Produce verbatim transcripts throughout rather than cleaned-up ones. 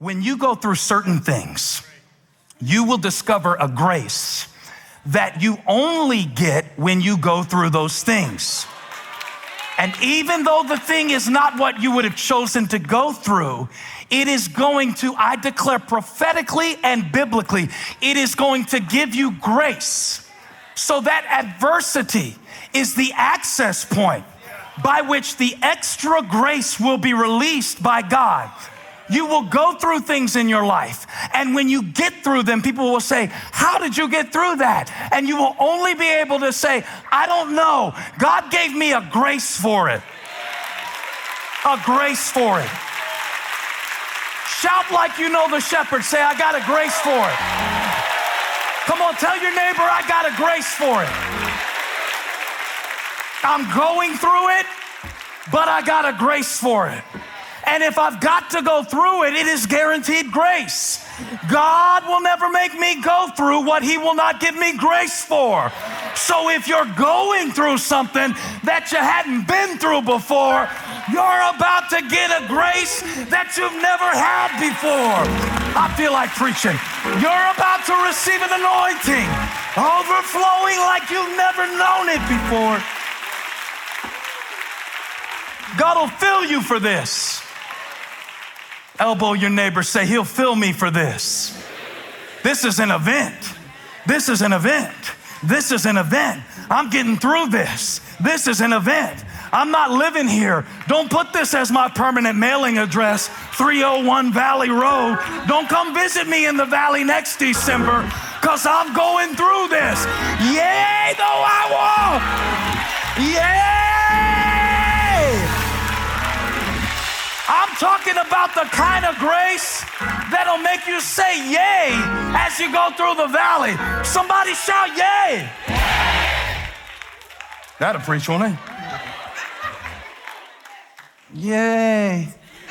When you go through certain things, you will discover a grace that you only get when you go through those things. And even though the thing is not what you would have chosen to go through, it is going to, I declare prophetically and biblically, it is going to give you grace. So that adversity is the access point by which the extra grace will be released by God. You will go through things in your life, and when you get through them, people will say, how did you get through that? And you will only be able to say, I don't know. God gave me a grace for it. A grace for it. Shout like you know the shepherd. Say, I got a grace for it. Come on, tell your neighbor, I got a grace for it. I'm going through it, but I got a grace for it. And if I've got to go through it, it is guaranteed grace. God will never make me go through what he will not give me grace for. So if you're going through something that you hadn't been through before, you're about to get a grace that you've never had before. I feel like preaching. You're about to receive an anointing, overflowing like you've never known it before. God will fill you for this. Elbow your neighbor, say, he'll fill me for this. This is an event. This is an event. This is an event. I'm getting through this. This is an event. I'm not living here. Don't put this as my permanent mailing address, three oh one Valley Road. Don't come visit me in the valley next December, because I'm going through this. Yay, though I walk. Yay. I'm talking about the kind of grace that'll make you say yay as you go through the valley. Somebody shout yay. That'll preach, won't it? Yay.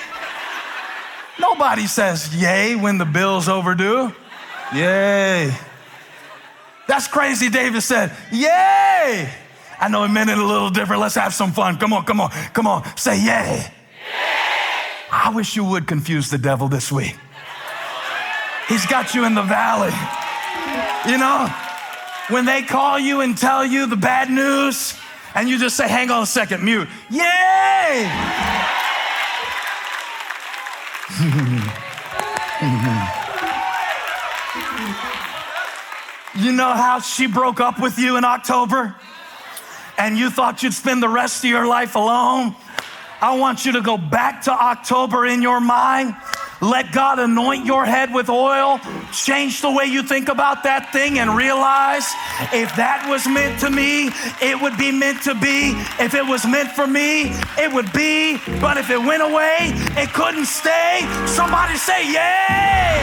Nobody says yay when the bill's overdue. Yay. That's crazy. David said, yay. I know he meant it a little different. Let's have some fun. Come on, come on, come on. Say yay. I wish you would confuse the devil this week. He's got you in the valley. You know, when they call you and tell you the bad news, and you just say, hang on a second, mute. Yay! You know how she broke up with you in October? And you thought you'd spend the rest of your life alone? I want you to go back to October in your mind. Let God anoint your head with oil. Change the way you think about that thing and realize if that was meant to me, it would be meant to be. If it was meant for me, it would be. But if it went away, it couldn't stay. Somebody say, yay!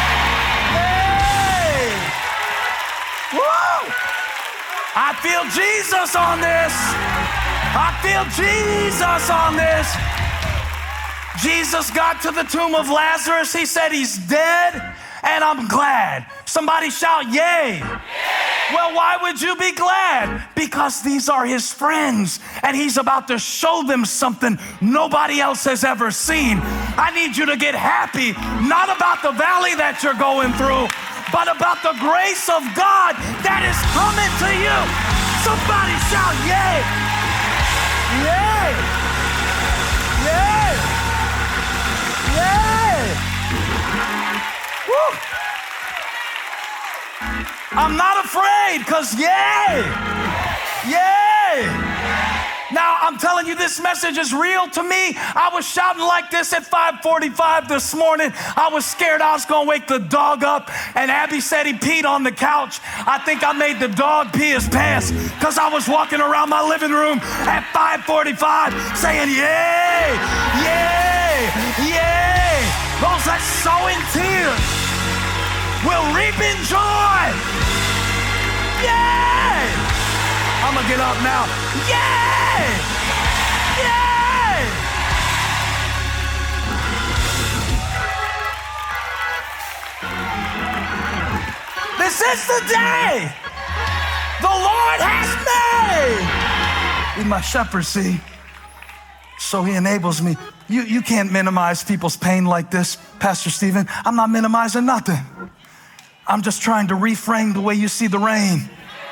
Yay! Woo! I feel Jesus on this. I feel Jesus on this. Jesus got to the tomb of Lazarus. He said, he's dead, and I'm glad. Somebody shout, yay. Yay. Well, why would you be glad? Because these are his friends, and he's about to show them something nobody else has ever seen. I need you to get happy, not about the valley that you're going through, but about the grace of God that is coming to you. Somebody shout, yay. Yay! Yay! Yay! Woo! I'm not afraid, because yay! Yay! Now, I'm telling you, this message is real to me. I was shouting like this at five forty-five this morning. I was scared I was going to wake the dog up, and Abby said he peed on the couch. I think I made the dog pee his pants because I was walking around my living room at five forty-five saying, yay, yay, yay. Those that sow in tears will reap in joy. Yay! I'm going to get up now. Yay! Yay! This is the day the Lord has made. He's my shepherd, see? So he enables me You, you can't minimize people's pain like this, Pastor Stephen. I'm not minimizing nothing. I'm just trying to reframe the way you see the rain.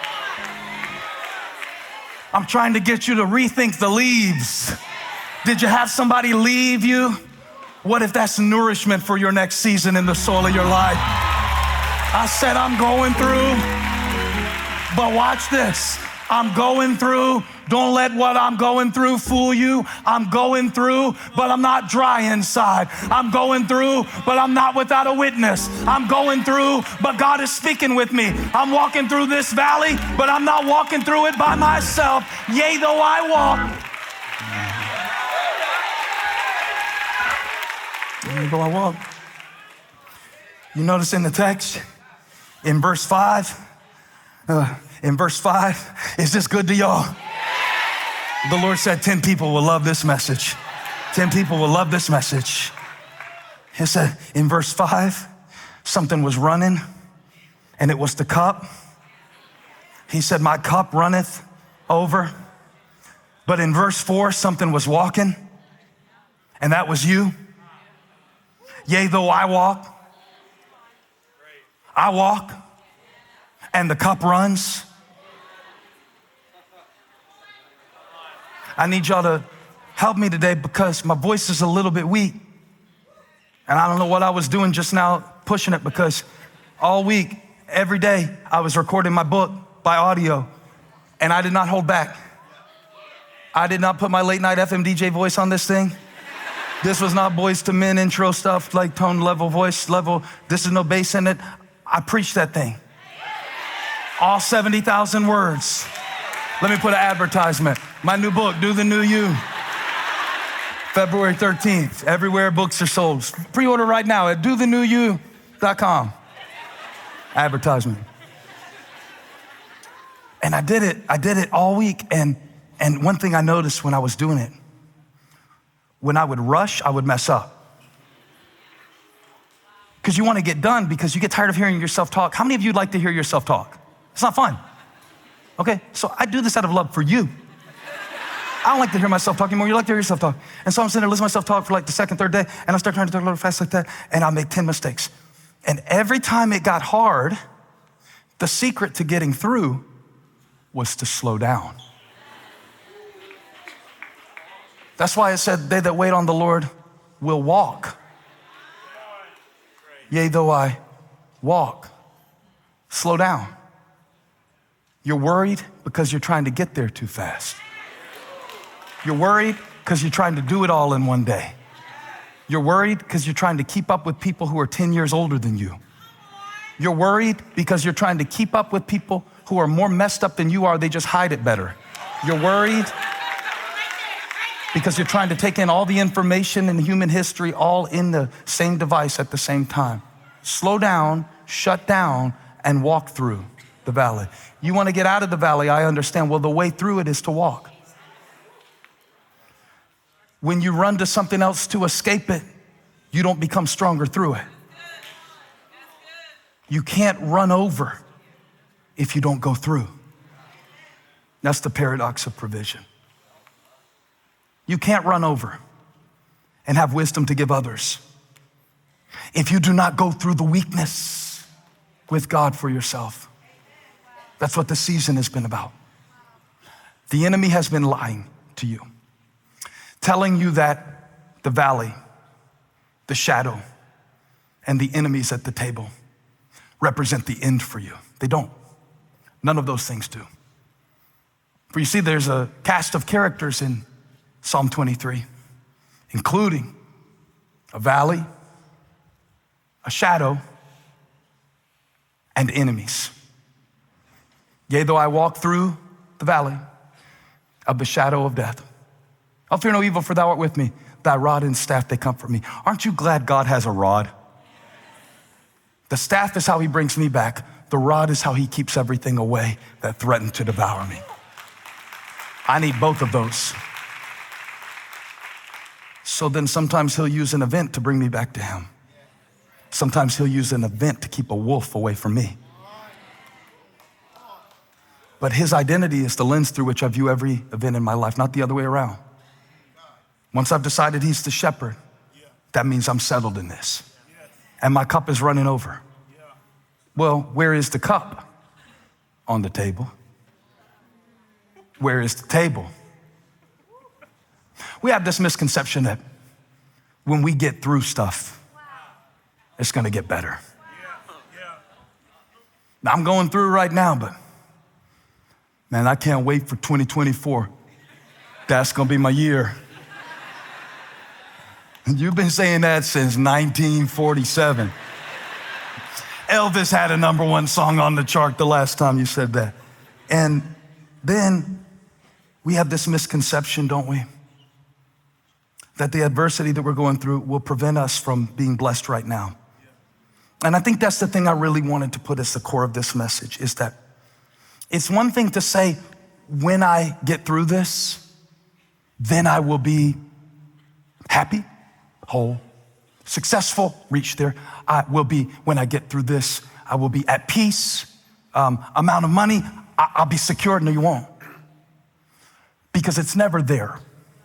I'm trying to get you to rethink the leaves. Did you have somebody leave you? What if that's nourishment for your next season in the soil of your life? I said I'm going through, but watch this. I'm going through. Don't let what I'm going through fool you. I'm going through, but I'm not dry inside. I'm going through, but I'm not without a witness. I'm going through, but God is speaking with me. I'm walking through this valley, but I'm not walking through it by myself. Yea, though I walk. Yea, though I walk. You notice in the text, in verse five, uh, in verse five, is this good to y'all? The Lord said ten people will love this message. ten people will love this message. He said in verse five, something was running and it was the cup. He said, my cup runneth over. But in verse four, something was walking and that was you. Yea, though I walk, I walk and the cup runs. I need y'all to help me today because my voice is a little bit weak. And I don't know what I was doing just now pushing it because all week, every day, I was recording my book by audio and I did not hold back. I did not put my late night F M D J voice on this thing. This was not Boys to Men intro stuff, like tone level, voice level. This is no bass in it. I preached that thing. All seventy thousand words. Let me put an advertisement. My new book, Do the New You. February thirteenth, everywhere books are sold. Pre-order right now at do the new you dot com. Advertisement. And I did it, I did it all week. And, and one thing I noticed when I was doing it, when I would rush, I would mess up. Because you want to get done because you get tired of hearing yourself talk. How many of you like to hear yourself talk? It's not fun. Okay, so I do this out of love for you. I don't like to hear myself talk anymore. You like to hear yourself talk. And so I'm sitting there listening to myself talk for like the second, third day, and I start trying to talk a little fast like that, and I make ten mistakes. And every time it got hard, the secret to getting through was to slow down. That's why it said, they that wait on the Lord will walk. Yea, though I walk. Slow down. You're worried because you're trying to get there too fast. You're worried because you're trying to do it all in one day. You're worried because you're trying to keep up with people who are ten years older than you. You're worried because you're trying to keep up with people who are more messed up than you are. They just hide it better. You're worried because you're trying to take in all the information in human history all in the same device at the same time. Slow down, shut down, and walk through the valley. You want to get out of the valley, I understand. Well, the way through it is to walk. When you run to something else to escape it, you don't become stronger through it. You can't run over if you don't go through. That's the paradox of provision. You can't run over and have wisdom to give others if you do not go through the weakness with God for yourself. That's what the season has been about. The enemy has been lying to you, telling you that the valley, the shadow, and the enemies at the table represent the end for you. They don't. None of those things do. For you see, there's a cast of characters in Psalm twenty-three, including a valley, a shadow, and enemies. Yea, though I walk through the valley of the shadow of death, I'll fear no evil, for thou art with me. Thy rod and staff, they comfort me. Aren't you glad God has a rod? The staff is how he brings me back. The rod is how he keeps everything away that threatened to devour me. I need both of those. So then sometimes he'll use an event to bring me back to him. Sometimes he'll use an event to keep a wolf away from me. But his identity is the lens through which I view every event in my life, not the other way around. Once I've decided he's the shepherd, that means I'm settled in this. And my cup is running over. Well, where is the cup? On the table. Where is the table? We have this misconception that when we get through stuff, it's gonna get better. Now, I'm going through it right now, but man, I can't wait for twenty twenty-four. That's gonna be my year. You've been saying that since nineteen forty-seven. Elvis had a number one song on the chart the last time you said that. And then we have this misconception, don't we? That the adversity that we're going through will prevent us from being blessed right now. And I think that's the thing I really wanted to put as the core of this message, is that it's one thing to say, when I get through this, then I will be happy, whole, successful, reach there. I will be, when I get through this, I will be at peace, um, amount of money, I- I'll be secure. No, you won't. Because it's never there.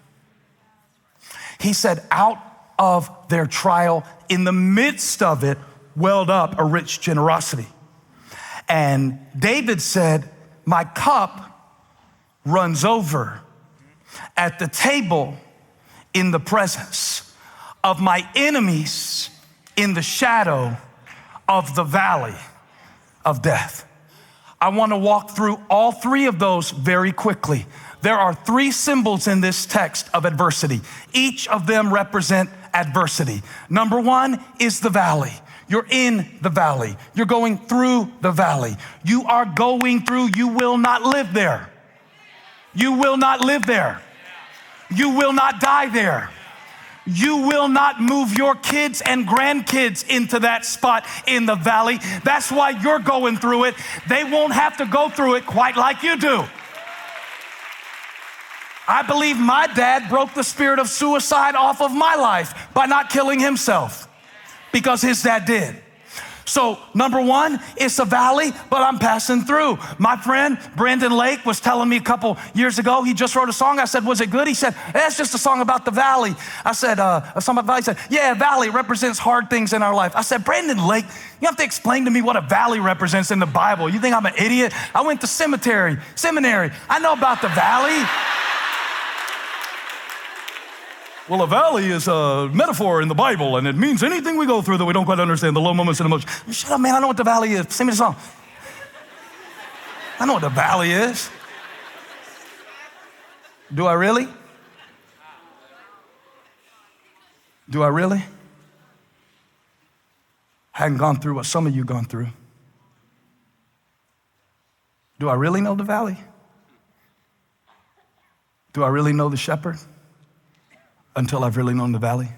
He said, out of their trial, in the midst of it, welled up a rich generosity. And David said, my cup runs over at the table in the presence of my enemies in the shadow of the valley of death. I want to walk through all three of those very quickly. There are three symbols in this text of adversity. Each of them represent adversity. Number one is the valley. You're in the valley. You're going through the valley. You are going through, you will not live there. You will not live there. You will not die there. You will not move your kids and grandkids into that spot in the valley. That's why you're going through it. They won't have to go through it quite like you do. I believe my dad broke the spirit of suicide off of my life by not killing himself, because his dad did. So number one, it's a valley, but I'm passing through. My friend Brandon Lake was telling me a couple years ago, he just wrote a song. I said, was it good? He said, that's just a song about the valley. I said, uh, a song about the valley. He said, yeah, valley represents hard things in our life. I said, Brandon Lake, you have to explain to me what a valley represents in the Bible. You think I'm an idiot? I went to seminary, seminary. I know about the valley. Well, a valley is a metaphor in the Bible, and it means anything we go through that we don't quite understand, the low moments and emotions. Shut up, man, I know what the valley is. Sing me the song. I know what the valley is. Do I really? Do I really? I hadn't gone through what some of you gone through. Do I really know the valley? Do I really know the shepherd? Until I've really known the valley?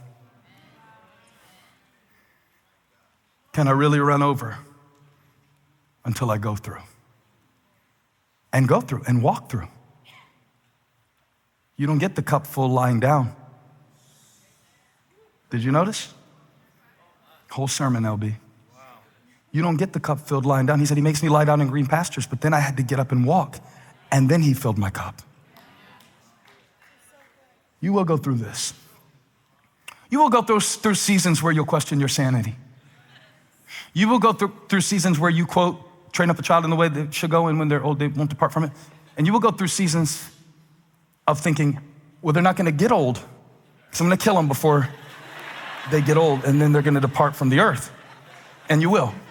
Can I really run over until I go through? And go through and walk through. You don't get the cup full lying down. Did you notice? Whole sermon, L B. You don't get the cup filled lying down. He said, he makes me lie down in green pastures, but then I had to get up and walk, and then he filled my cup. You will go through this. You will go through, through seasons where you'll question your sanity. You will go through, through seasons where you, quote, train up a child in the way they should go, and when they're old, they won't depart from it. And you will go through seasons of thinking, well, they're not gonna get old, so I'm gonna kill them before they get old, and then they're gonna depart from the earth. And you will.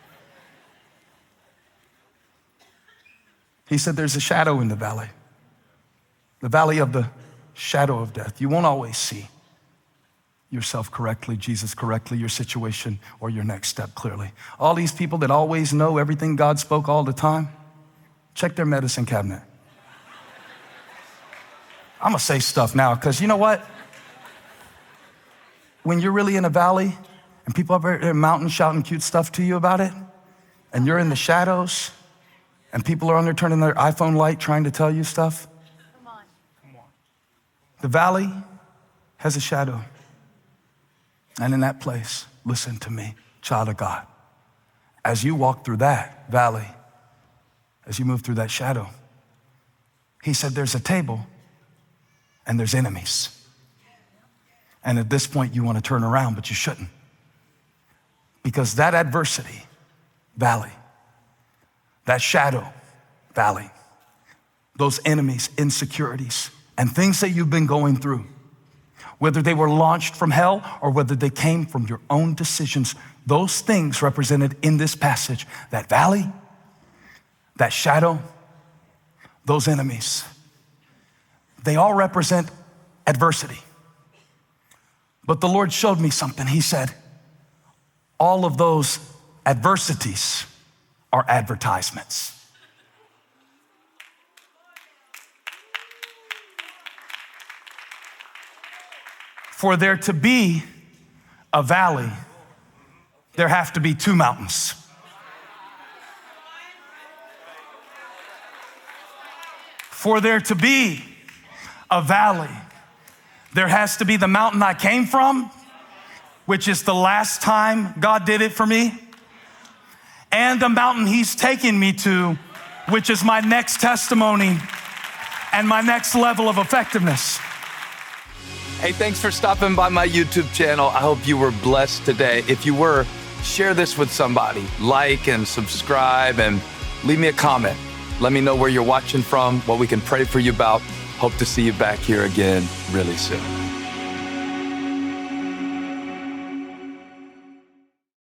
He said there's a shadow in the valley, the valley of the shadow of death. You won't always see yourself correctly, Jesus correctly, your situation or your next step clearly. All these people that always know everything God spoke all the time, check their medicine cabinet. I'm gonna say stuff now, because you know what? When you're really in a valley and people up there in a mountain shouting cute stuff to you about it, and you're in the shadows and people are on there turning their iPhone light trying to tell you stuff, the valley has a shadow. And in that place, listen to me, child of God. As you walk through that valley, as you move through that shadow, he said there's a table and there's enemies. And at this point, you want to turn around, but you shouldn't. Because that adversity, valley, that shadow, valley, those enemies, insecurities, and things that you've been going through, whether they were launched from hell or whether they came from your own decisions, those things represented in this passage, that valley, that shadow, those enemies, they all represent adversity. But the Lord showed me something. He said, all of those adversities are advertisements. For there to be a valley, there have to be two mountains. For there to be a valley, there has to be the mountain I came from, which is the last time God did it for me, and the mountain he's taking me to, which is my next testimony and my next level of effectiveness. Hey, thanks for stopping by my YouTube channel. I hope you were blessed today. If you were, share this with somebody. Like and subscribe and leave me a comment. Let me know where you're watching from, what we can pray for you about. Hope to see you back here again really soon.